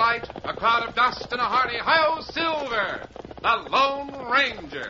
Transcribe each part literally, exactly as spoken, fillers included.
light, a cloud of dust, and a hearty hi-yo Silver, the Lone Ranger.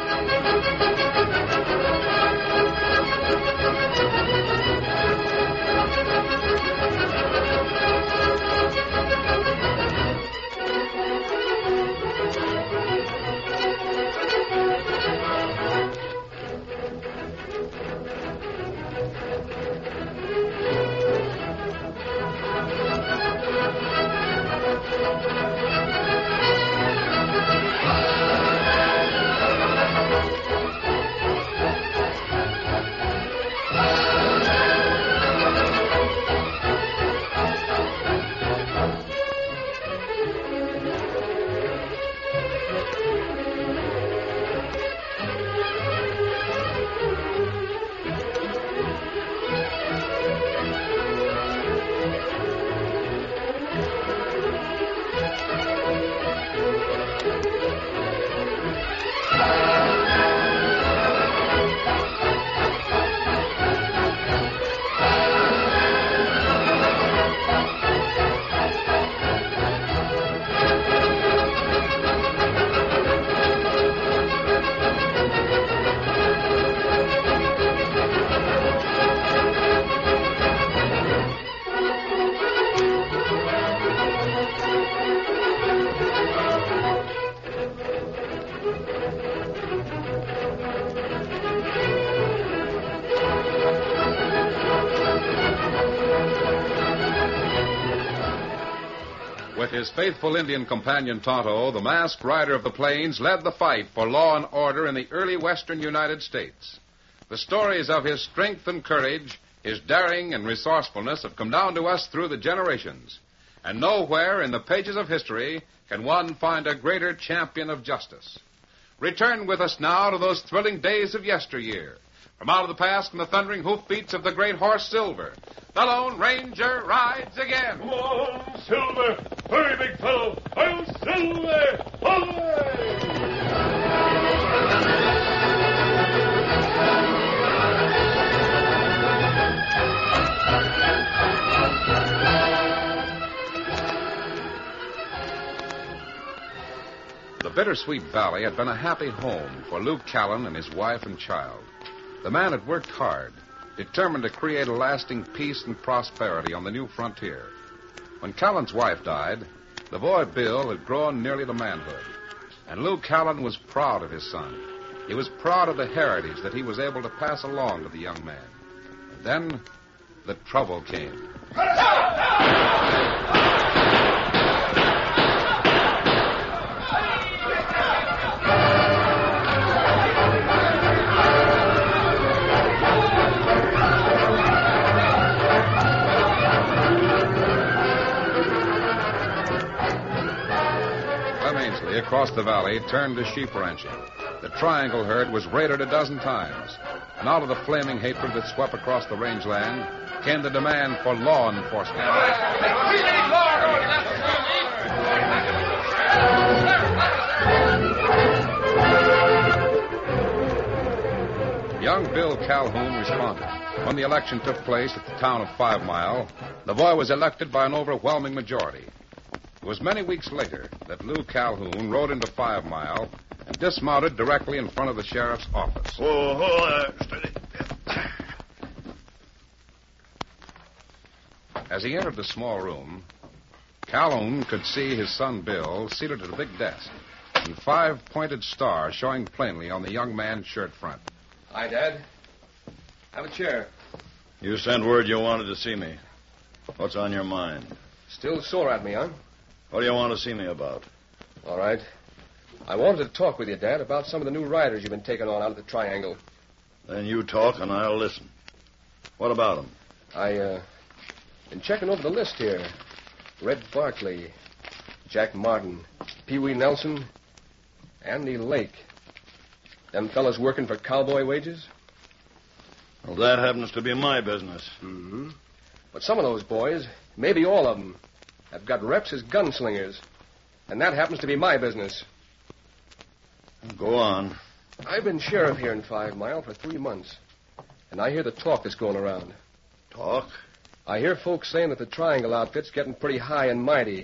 With his faithful Indian companion Tonto, the masked rider of the plains led the fight for law and order in the early western United States. The stories of his strength and courage, his daring and resourcefulness have come down to us through the generations. And nowhere in the pages of history can one find a greater champion of justice. Return with us now to those thrilling days of yesteryear. From out of the past and the thundering hoofbeats of the great horse Silver, the Lone Ranger rides again. Come on, Silver. Hurry, big fellow. I'll Silver. Away! The Bittersweet Valley had been a happy home for Luke Callan and his wife and child. The man had worked hard, determined to create a lasting peace and prosperity on the new frontier. When Callan's wife died, the boy Bill had grown nearly to manhood. And Luke Callan was proud of his son. He was proud of the heritage that he was able to pass along to the young man. And then the trouble came. Across the valley turned to sheep ranching. The Triangle herd was raided a dozen times, and out of the flaming hatred that swept across the rangeland came the demand for law enforcement. Young Bill Calhoun responded. When the election took place at the town of Five Mile, the boy was elected by an overwhelming majority. It was many weeks later that Lou Calhoun rode into Five Mile and dismounted directly in front of the sheriff's office. Oh, oh, uh, steady. As he entered the small room, Calhoun could see his son Bill seated at a big desk, and five pointed stars showing plainly on the young man's shirt front. Hi, Dad. Have a chair. You sent word you wanted to see me. What's on your mind? Still sore at me, huh? What do you want to see me about? All right. I wanted to talk with you, Dad, about some of the new riders you've been taking on out of the Triangle. Then you talk and I'll listen. What about them? I, uh, been checking over the list here. Red Barkley, Jack Martin, Pee Wee Nelson, Andy Lake. Them fellas working for cowboy wages? Well, that happens to be my business. Mm-hmm. But some of those boys, maybe all of them, have got reps as gunslingers. And that happens to be my business. Go on. I've been sheriff here in Five Mile for three months. And I hear the talk that's going around. Talk? I hear folks saying that the Triangle outfit's getting pretty high and mighty.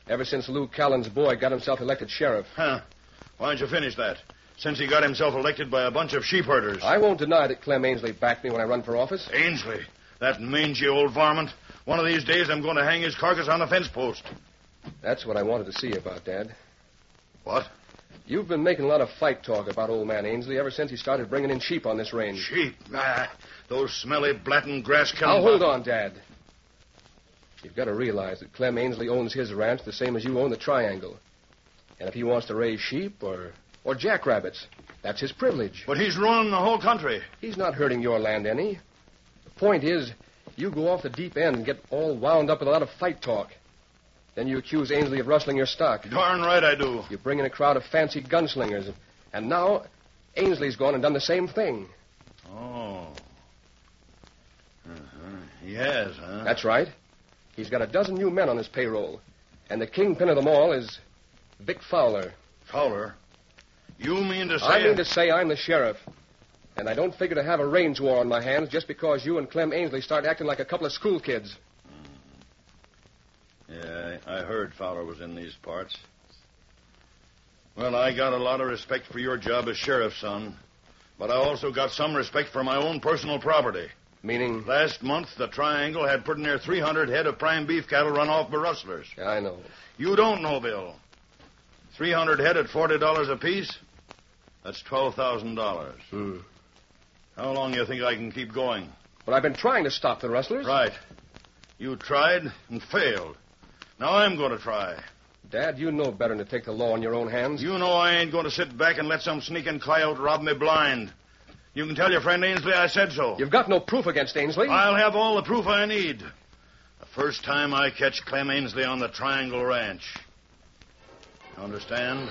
Ever since Lou Callan's boy got himself elected sheriff. Huh. Why don't you finish that? Since he got himself elected by a bunch of sheep herders. I won't deny that Clem Ainsley backed me when I run for office. Ainsley? That mangy old varmint. One of these days I'm going to hang his carcass on a fence post. That's what I wanted to see you about, Dad. What? You've been making a lot of fight talk about old man Ainsley ever since he started bringing in sheep on this range. Sheep? Ah, those smelly, blatting, grass-killing... Now, hold on, Dad. You've got to realize that Clem Ainsley owns his ranch the same as you own the Triangle. And if he wants to raise sheep or, or jackrabbits, that's his privilege. But he's ruining the whole country. He's not hurting your land any. The point is, you go off the deep end and get all wound up with a lot of fight talk. Then you accuse Ainsley of rustling your stock. Darn right I do. You bring in a crowd of fancy gunslingers. And now, Ainsley's gone and done the same thing. Oh. Uh-huh. He has, huh? That's right. He's got a dozen new men on his payroll. And the kingpin of them all is Vic Fowler. Fowler? You mean to say... I mean to say I'm the sheriff. And I don't figure to have a range war on my hands just because you and Clem Ainsley start acting like a couple of school kids. Yeah, I heard Fowler was in these parts. Well, I got a lot of respect for your job as sheriff, son. But I also got some respect for my own personal property. Meaning? Last month, the Triangle had pretty near three hundred head of prime beef cattle run off by rustlers. Yeah, I know. You don't know, Bill. three hundred head at forty dollars apiece? That's twelve thousand dollars. Hmm. How long do you think I can keep going? Well, I've been trying to stop the rustlers. Right. You tried and failed. Now I'm going to try. Dad, you know better than to take the law in your own hands. You know I ain't going to sit back and let some sneaking coyote rob me blind. You can tell your friend Ainsley I said so. You've got no proof against Ainsley. I'll have all the proof I need. The first time I catch Clem Ainsley on the Triangle Ranch. Understand?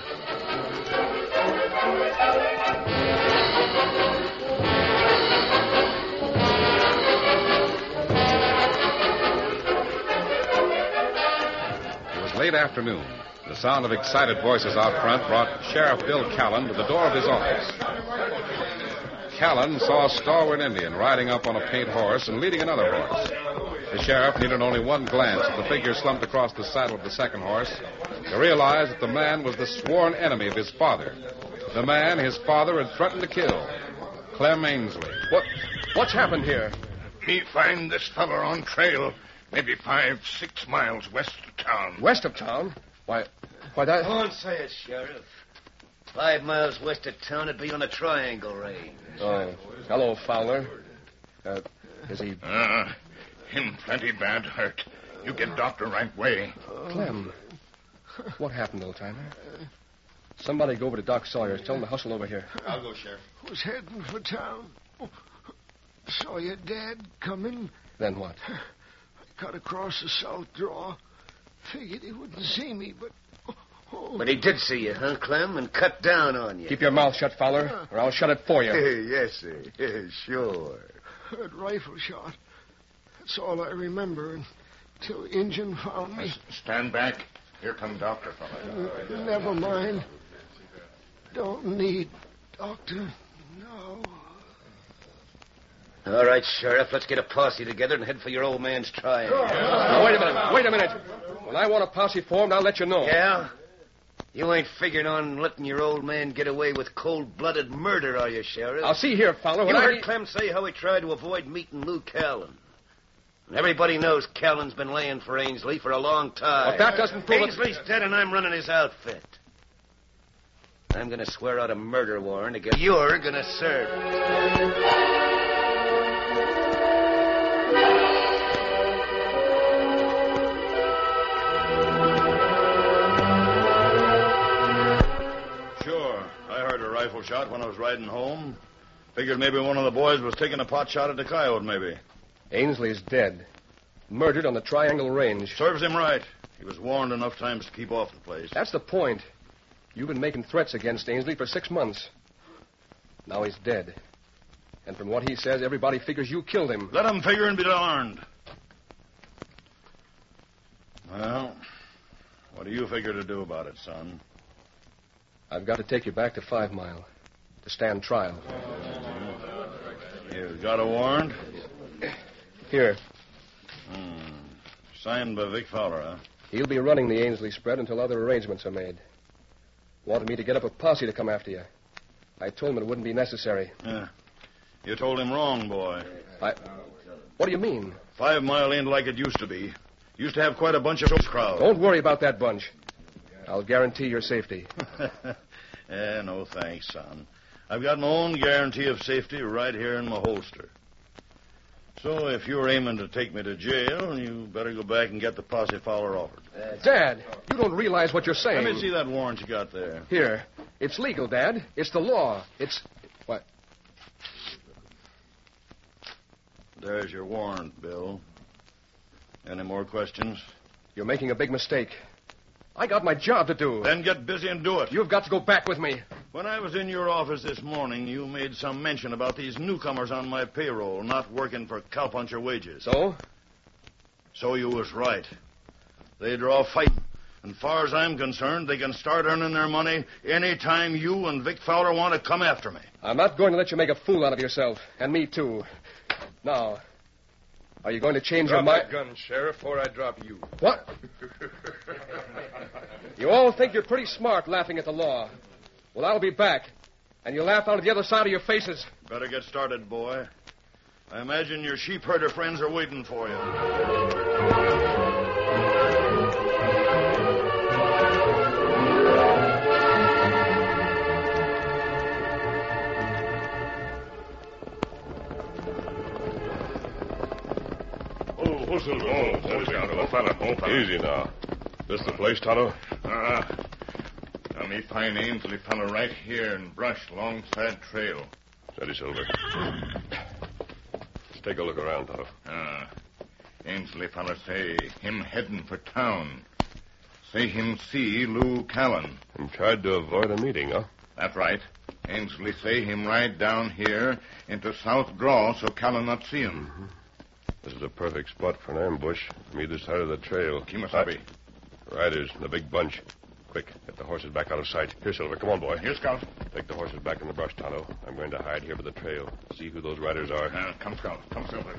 Late afternoon. The sound of excited voices out front brought Sheriff Bill Callan to the door of his office. Callan saw a stalwart Indian riding up on a paint horse and leading another horse. The sheriff needed only one glance at the figure slumped across the saddle of the second horse to realize that the man was the sworn enemy of his father. The man his father had threatened to kill, Clem Ainsley. What? What's happened here? Me find this feller on trail. Maybe five, six miles west of town. West of town? Why, why that... Go on, say it, Sheriff. Five miles west of town, it'd be on the Triangle Range. Oh, hello, Fowler. Uh, is he... Uh, him plenty bad hurt. You get doctor right way. Clem, what happened, old-timer? Somebody go over to Doc Sawyer's. Tell him to hustle over here. I'll go, Sheriff. Was heading for town. Saw your dad coming. Then what? Cut across the south draw. Figured he wouldn't see me, but... Oh. But he did see you, huh, Clem, and cut down on you. Keep your mouth shut, Fowler, or I'll shut it for you. Yes, sir. Sure. Heard rifle shot. That's all I remember until Injun found me. Stand back. Here come doctor, fella. Never mind. Don't need doctor. No. All right, Sheriff, let's get a posse together and head for your old man's Triangle. Now, wait a minute. Wait a minute. When I want a posse formed, I'll let you know. Yeah? You ain't figuring on letting your old man get away with cold-blooded murder, are you, Sheriff? I'll see here, Fowler. When You I... heard Clem say how he tried to avoid meeting Lou Callan. And everybody knows Callan's been laying for Ainsley for a long time. Well, if that doesn't prove it... Ainsley's dead and I'm running his outfit. I'm going to swear out a murder warrant against... You're going to serve it. Rifle shot when I was riding home. Figured maybe one of the boys was taking a pot shot at the coyote, maybe. Ainsley's dead. Murdered on the Triangle Range. Serves him right. He was warned enough times to keep off the place. That's the point. You've been making threats against Ainsley for six months. Now he's dead. And from what he says, everybody figures you killed him. Let him figure and be darned. Well, what do you figure to do about it, son? I've got to take you back to Five Mile to stand trial. You got a warrant? Here. Hmm. Signed by Vic Fowler, huh? He'll be running the Ainsley spread until other arrangements are made. Wanted me to get up a posse to come after you. I told him it wouldn't be necessary. Yeah. You told him wrong, boy. I... What do you mean? Five Mile ain't like it used to be. Used to have quite a bunch of crowd. Don't worry about that bunch. I'll guarantee your safety. Eh, no thanks, son. I've got my own guarantee of safety right here in my holster. So if you're aiming to take me to jail, you better go back and get the posse Fowler offered. Dad, you don't realize what you're saying. Let me see that warrant you got there. Here. It's legal, Dad. It's the law. It's... What? There's your warrant, Bill. Any more questions? You're making a big mistake. I got my job to do. Then get busy and do it. You've got to go back with me. When I was in your office this morning, you made some mention about these newcomers on my payroll not working for cowpuncher wages. So? So you was right. They draw fighting. And far as I'm concerned, they can start earning their money any time you and Vic Fowler want to come after me. I'm not going to let you make a fool out of yourself. And me, too. Now, are you going to change drop your mind? Drop that gun, Sheriff, or I drop you. What? You all think you're pretty smart laughing at the law. Well, I'll be back. And you'll laugh out of the other side of your faces. Better get started, boy. I imagine your sheep herder friends are waiting for you. Oh, whistle. Oh, oh, down to the fella. Oh, fella. Easy now. This the place, Tonto? Ah. Now, me find Ainsley fella right here in brush alongside trail. Steady, Silver. Let's take a look around, Tonto. Ah. Ainsley fella say him heading for town. Say him see Lou Callan. And tried to avoid a meeting, huh? That's right. Ainsley say him ride down here into South Draw so Callan not see him. Mm-hmm. This is a perfect spot for an ambush from either side of the trail. Kimasabi. Riders in a big bunch. Quick, get the horses back out of sight. Here, Silver, come on, boy. Here, Scout. Take the horses back in the brush, Tonto. I'm going to hide here by the trail. See who those riders are. Uh, come, Scout. Come, Silver.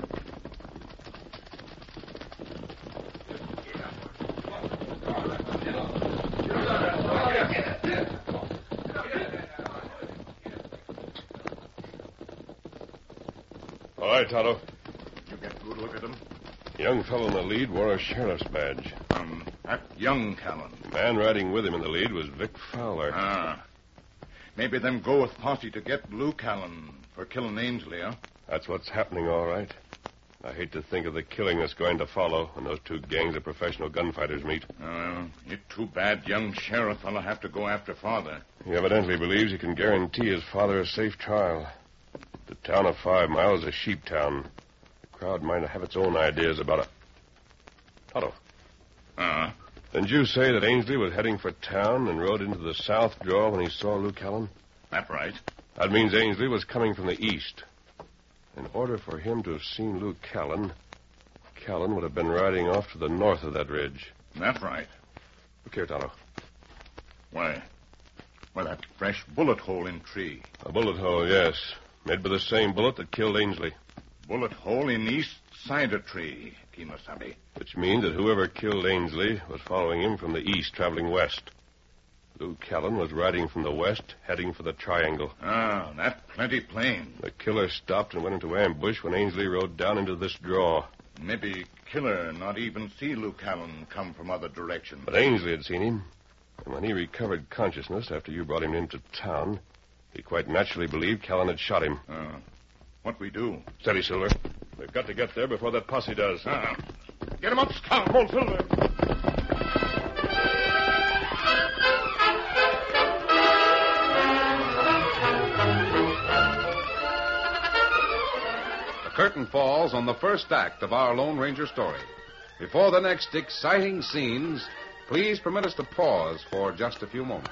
All right, Tonto. You get a good look at him. Young fellow in the lead wore a sheriff's badge. Um, that young Callan. The man riding with him in the lead was Vic Fowler. Ah. Maybe them go with posse to get Lou Callan for killing Ainsley, huh? That's what's happening, all right. I hate to think of the killing that's going to follow when those two gangs of professional gunfighters meet. Uh, it's too bad young sheriff fella have to go after father. He evidently believes he can guarantee his father a safe trial. The town of Five Mile is a sheep town. The crowd might have its own ideas about it. Tonto. Uh, Didn't you say that Ainsley was heading for town and rode into the South Draw when he saw Lou Callan? that's right. That means Ainsley was coming from the east. In order for him to have seen Lou Callan, Callan would have been riding off to the north of that ridge. That's right. Look here, Tonto. Why? Why, that fresh bullet hole in tree. A bullet hole, yes. Made by the same bullet that killed Ainsley. Bullet hole in east side of tree, Kimasabi. Which means that whoever killed Ainsley was following him from the east, traveling west. Lou Callan was riding from the west, heading for the triangle. Ah, that's plenty plain. The killer stopped and went into ambush when Ainsley rode down into this draw. Maybe killer not even see Lou Callan come from other direction. But Ainsley had seen him. And when he recovered consciousness after you brought him into town, he quite naturally believed Callan had shot him. Uh, what we do? Steady, Silver. We've got to get there before that posse does. Ah. Get him up, Scout. Come on, Silver. The curtain falls on the first act of our Lone Ranger story. Before the next exciting scenes, please permit us to pause for just a few moments.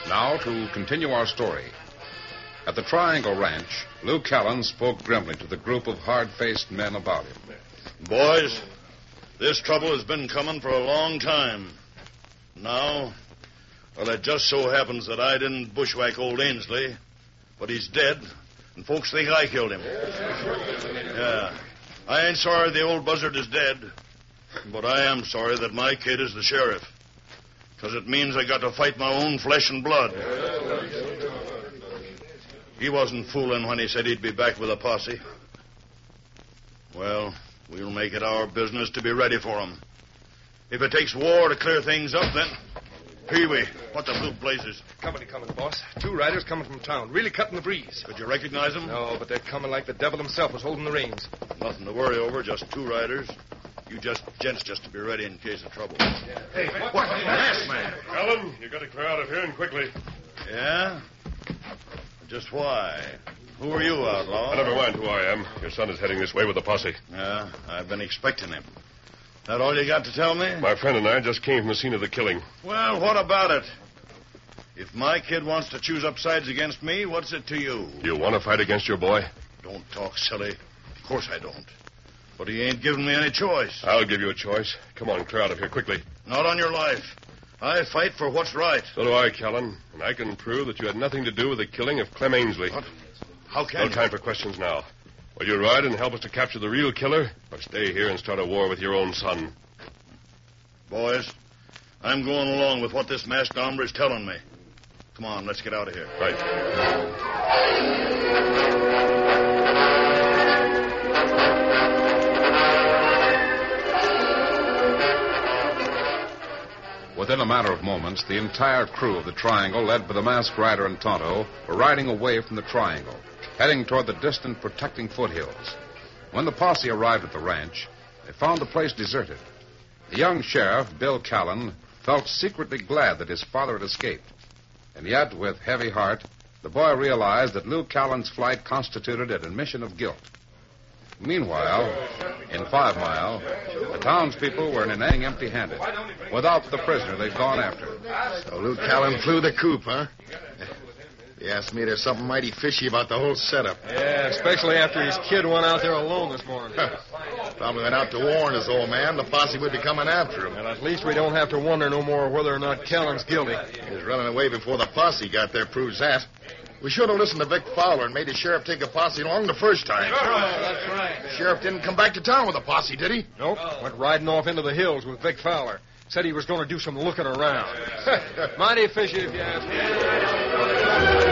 Now to continue our story. At the Triangle Ranch, Lou Callan spoke grimly to the group of hard-faced men about him. Boys, this trouble has been coming for a long time. Now, well, it just so happens that I didn't bushwhack old Ainsley, but he's dead, and folks think I killed him. Yeah. I ain't sorry the old buzzard is dead, but I am sorry that my kid is the sheriff, because it means I got to fight my own flesh and blood. He wasn't fooling when he said he'd be back with a posse. Well, we'll make it our business to be ready for him. If it takes war to clear things up, then... Pee-wee, what the blue blazes? Company coming, boss. Two riders coming from town, really cutting the breeze. Could you recognize them? No, but they're coming like the devil himself was holding the reins. Nothing to worry over, just two riders. You just gents just to be ready in case of trouble. Hey, what? Yes, man. Callan, you got to clear out of here and quickly. Yeah? Just why? Who are you, outlaw? I never mind who I am. Your son is heading this way with the posse. Yeah, I've been expecting him. That all you got to tell me? My friend and I just came from the scene of the killing. Well, what about it? If my kid wants to choose up sides against me, what's it to you? Do you want to fight against your boy? Don't talk silly. Of course I don't. But he ain't giving me any choice. I'll give you a choice. Come on, clear out of here quickly. Not on your life. I fight for what's right. So do I, Callan. And I can prove that you had nothing to do with the killing of Clem Ainsley. What? How can No you? time for questions now. Will you ride and help us to capture the real killer, or stay here and start a war with your own son? Boys, I'm going along with what this masked hombre is telling me. Come on, let's get out of here. Right. Within a matter of moments, the entire crew of the Triangle, led by the masked rider and Tonto, were riding away from the Triangle, heading toward the distant protecting foothills. When the posse arrived at the ranch, they found the place deserted. The young sheriff, Bill Callan, felt secretly glad that his father had escaped. And yet, with heavy heart, the boy realized that Lou Callan's flight constituted an admission of guilt. Meanwhile, in Five Mile, the townspeople were in an empty-handed, without the prisoner they'd gone after. So Lou Callan flew the coop, huh? He asked me there's something mighty fishy about the whole setup. Yeah, especially after his kid went out there alone this morning. Probably went out to warn his old man the posse would be coming after him. Well, at least we don't have to wonder no more whether or not Callan's guilty. He was running away before the posse got there, proves that. We should have listened to Vic Fowler and made the sheriff take a posse along the first time. Oh, that's right. The sheriff didn't come back to town with a posse, did he? Nope. Went riding off into the hills with Vic Fowler. Said he was going to do some looking around. Mighty fishy, if you ask me.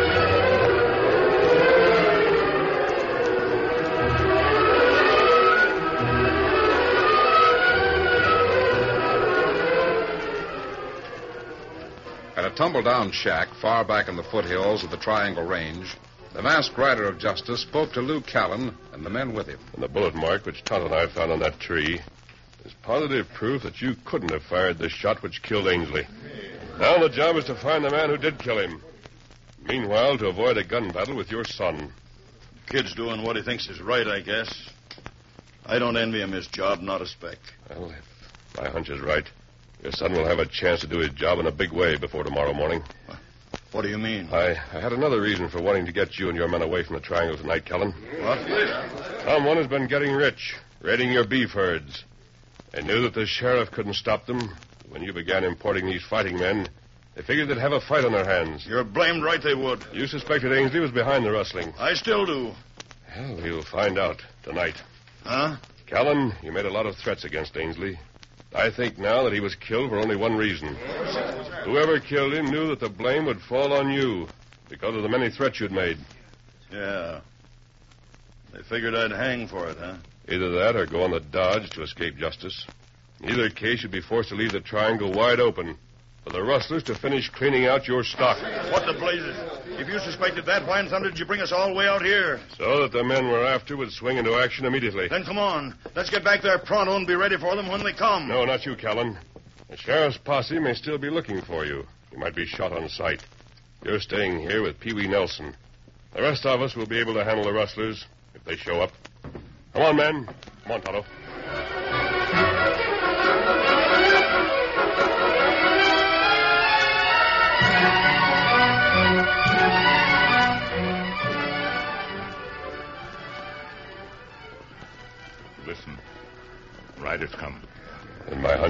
At a tumble-down shack far back in the foothills of the Triangle Range, the masked rider of justice spoke to Lou Callan and the men with him. And the bullet mark which Tonto and I found on that tree is positive proof that you couldn't have fired the shot which killed Ainsley. Now the job is to find the man who did kill him. Meanwhile, to avoid a gun battle with your son. Kid's doing what he thinks is right, I guess. I don't envy him his job, not a speck. Well, if my hunch is right, your son will have a chance to do his job in a big way before tomorrow morning. What do you mean? I, I had another reason for wanting to get you and your men away from the Triangle tonight, Callan. What? Someone has been getting rich, raiding your beef herds. They knew that the sheriff couldn't stop them. When you began importing these fighting men, they figured they'd have a fight on their hands. You're blamed right they would. You suspected Ainsley was behind the rustling. I still do. Well, we'll find out tonight. Huh? Callan, you made a lot of threats against Ainsley. I think now that he was killed for only one reason. Whoever killed him knew that the blame would fall on you because of the many threats you'd made. Yeah. They figured I'd hang for it, huh? Either that or go on the dodge to escape justice. In either case, you'd be forced to leave the Triangle wide open for the rustlers to finish cleaning out your stock. What the blazes? If you suspected that, why in thunder did you bring us all the way out here? So that the men we're after would swing into action immediately. Then come on. Let's get back there pronto and be ready for them when they come. No, not you, Callan. The sheriff's posse may still be looking for you. You might be shot on sight. You're staying here with Pee Wee Nelson. The rest of us will be able to handle the rustlers if they show up. Come on, men. Come on, Tonto.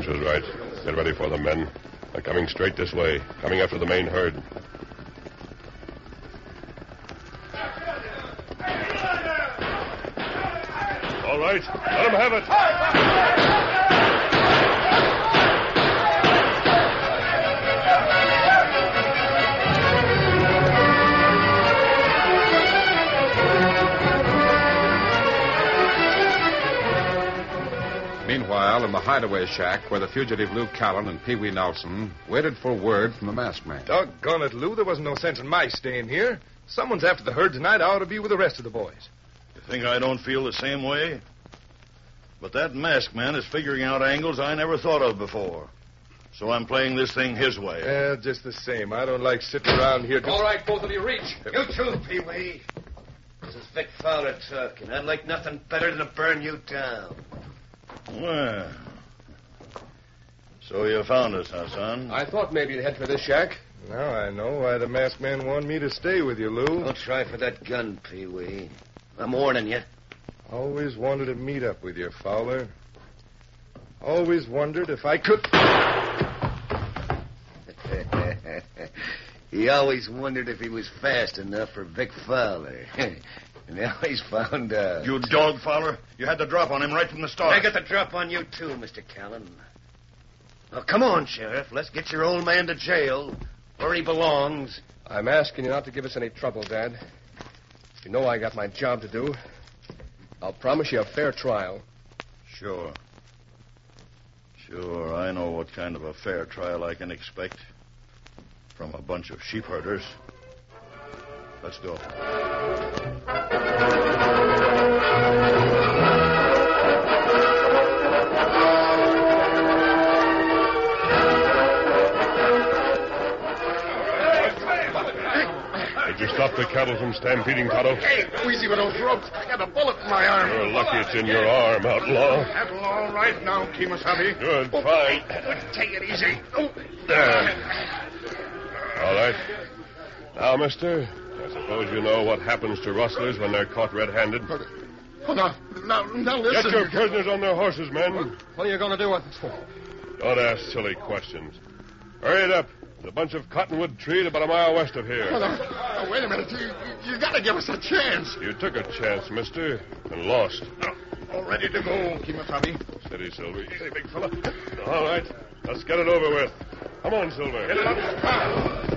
Range was right. Get ready for them, men. They're coming straight this way, coming after the main herd. All right, let them have it. Meanwhile, in the hideaway shack where the fugitive Lou Callan and Pee Wee Nelson waited for word from the masked man. Doggone it, Lou. There wasn't no sense in my staying here. Someone's after the herd tonight. I ought to be with the rest of the boys. You think I don't feel the same way? But that masked man is figuring out angles I never thought of before. So I'm playing this thing his way. Yeah, just the same. I don't like sitting around here. All right, both of you, reach. You too, Pee Wee. This is Vic Fowler talking. I'd like nothing better than to burn you down. Well, so you found us, huh, son? I thought maybe you'd head for this shack. Now I know why the masked man wanted me to stay with you, Lou. Don't try for that gun, Pee Wee. I'm warning you. Always wanted to meet up with you, Fowler. Always wondered if I could... He always wondered if he was fast enough for Vic Fowler. And he always found out. You dog, Fowler. You had the drop on him right from the start. I got the drop on you, too, Mister Callan. Now, come on, Sheriff. Let's get your old man to jail, where he belongs. I'm asking you not to give us any trouble, Dad. You know I got my job to do. I'll promise you a fair trial. Sure. Sure, I know what kind of a fair trial I can expect from a bunch of sheep herders. Let's go. Did you stop the cattle from stampeding, Tonto? Hey, easy with those ropes. I got a bullet in my arm. You're lucky it's in your arm, outlaw. That's all right now, Kemosabe. Good, Oh, fine. Take it easy. Oh. There. All right. Now, mister, I suppose you know what happens to rustlers when they're caught red-handed. Oh, now, now, now listen. Get your prisoners on their horses, men. What are you going to do with this for? Don't ask silly questions. Hurry it up. There's a bunch of cottonwood trees about a mile west of here. Oh, now, now, wait a minute. You, you, you got to give us a chance. You took a chance, mister, and lost. All ready to go, Kemosabe. Steady, Silver. Easy, big fella. All right. Let's get it over with. Come on, Silver. Get it up.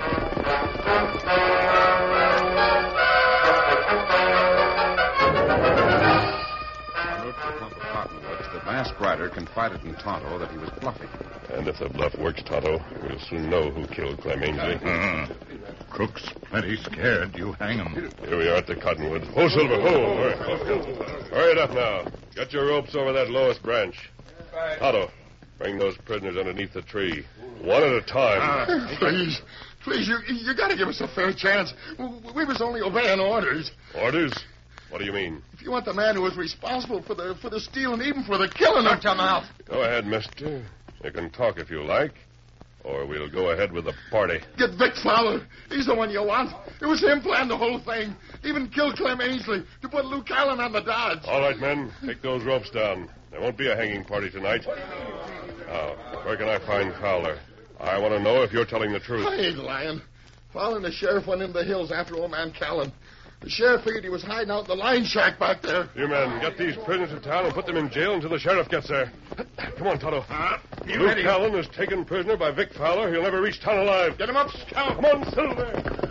Under the clump of cottonwoods, the masked rider confided in Tonto that he was bluffing. And if the bluff works, Tonto, we'll soon know who killed Clem Ainsley. Uh, Crook's plenty scared. You hang him. Here we are at the cottonwood. Oh, Silver, oh. Hurry. Hurry it up now. Get your ropes over that lowest branch. Tonto, bring those prisoners underneath the tree. One at a time. Uh, please, please, you you got to give us a fair chance. We, we was only obeying orders. Orders? What do you mean? If you want the man who was responsible for the for the stealing, even for the killing of... your mouth. Go ahead, mister. You can talk if you like, or we'll go ahead with the party. Get Vic Fowler. He's the one you want. It was him planned the whole thing. Even killed Clem Ainsley to put Lou Callan on the dodge. All right, men. Take those ropes down. There won't be a hanging party tonight. Now, where can I find Fowler? I want to know if you're telling the truth. I ain't lying. Fowler and the sheriff went into the hills after old man Callan. The sheriff figured he was hiding out in the line shack back there. You men, get these prisoners to town and put them in jail until the sheriff gets there. Come on, Tonto. Uh, you Luke ready? Callan is taken prisoner by Vic Fowler. He'll never reach town alive. Get him up, Scout. Come on, Silver.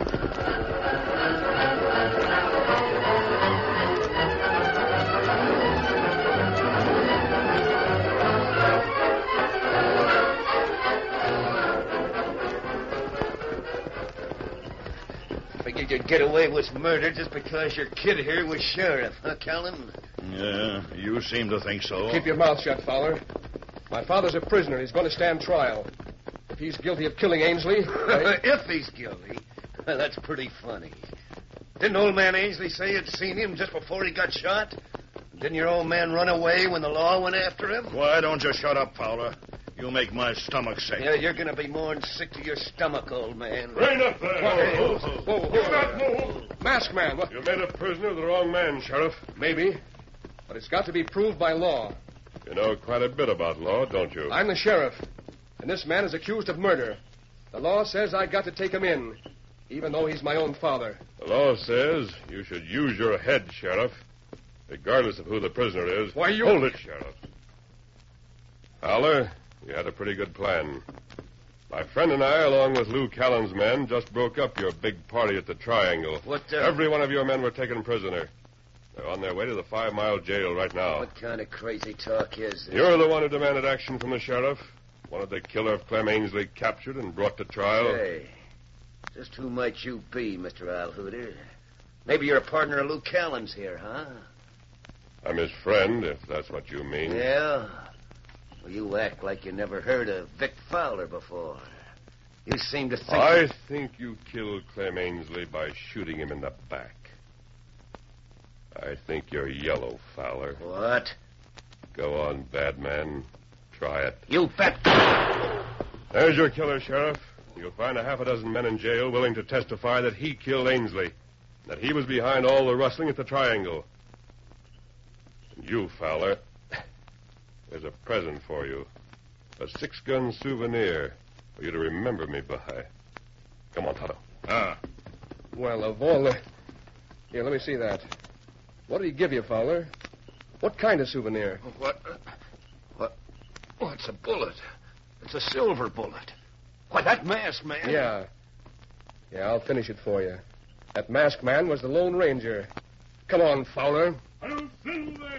Figured you'd get away with murder just because your kid here was sheriff, huh, Callan? Yeah, you seem to think so. Keep your mouth shut, Fowler. My father's a prisoner. He's going to stand trial. If he's guilty of killing Ainsley... I... If he's guilty. Well, that's pretty funny. Didn't old man Ainsley say you'd seen him just before he got shot? Didn't your old man run away when the law went after him? Why don't you shut up, Fowler? You make my stomach sick. Yeah, you're going to be more than sick to your stomach, old man. Rein up there. Whoa, whoa, whoa, whoa. Masked man, what? You made a prisoner of the wrong man, Sheriff. Maybe. But it's got to be proved by law. You know quite a bit about law, don't you? I'm the sheriff, and this man is accused of murder. The law says I got to take him in, even though he's my own father. The law says you should use your head, Sheriff, regardless of who the prisoner is. Why, you... Hold it, Sheriff. Fowler, you had a pretty good plan. My friend and I, along with Lou Callan's men, just broke up your big party at the Triangle. What, uh... Every one of your men were taken prisoner. They're on their way to the five-mile jail right now. What kind of crazy talk is this? You're the one who demanded action from the sheriff. Wanted the killer of Clem Ainsley captured and brought to trial. Hey, just who might you be, Mister Alhooter? Maybe you're a partner of Lou Callan's here, huh? I'm his friend, if that's what you mean. Yeah? Well, you act like you never heard of Vic Fowler before. You seem to think... I think you killed Clem Ainsley by shooting him in the back. I think you're yellow, Fowler. What? Go on, bad man. Try it. You bet. There's your killer, Sheriff. You'll find a half a dozen men in jail willing to testify that he killed Ainsley, that he was behind all the rustling at the Triangle. And you, Fowler, there's a present for you. A six-gun souvenir for you to remember me by. Come on, Tonto. Ah. Well, of all the... Here, let me see that. What did he give you, Fowler? What kind of souvenir? What? What? Oh, it's a bullet. It's a silver bullet. Why, that masked man... Yeah. Yeah, I'll finish it for you. That masked man was the Lone Ranger. Come on, Fowler. I'll silver.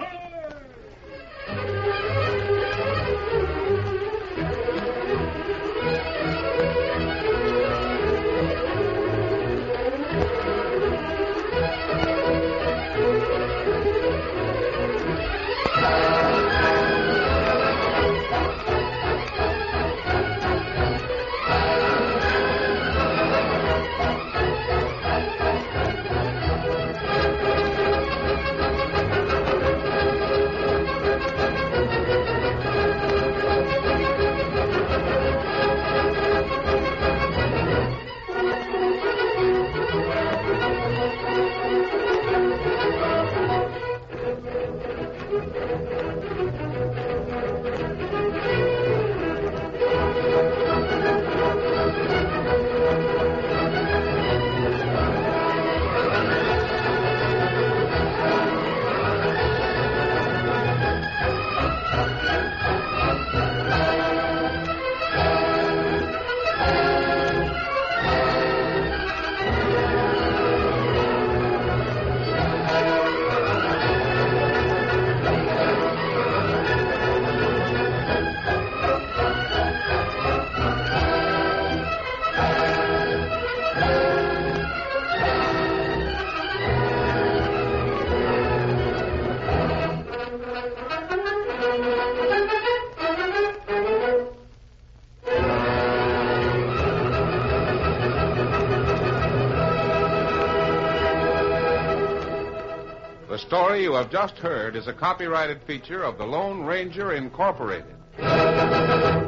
The story you have just heard is a copyrighted feature of the Lone Ranger Incorporated.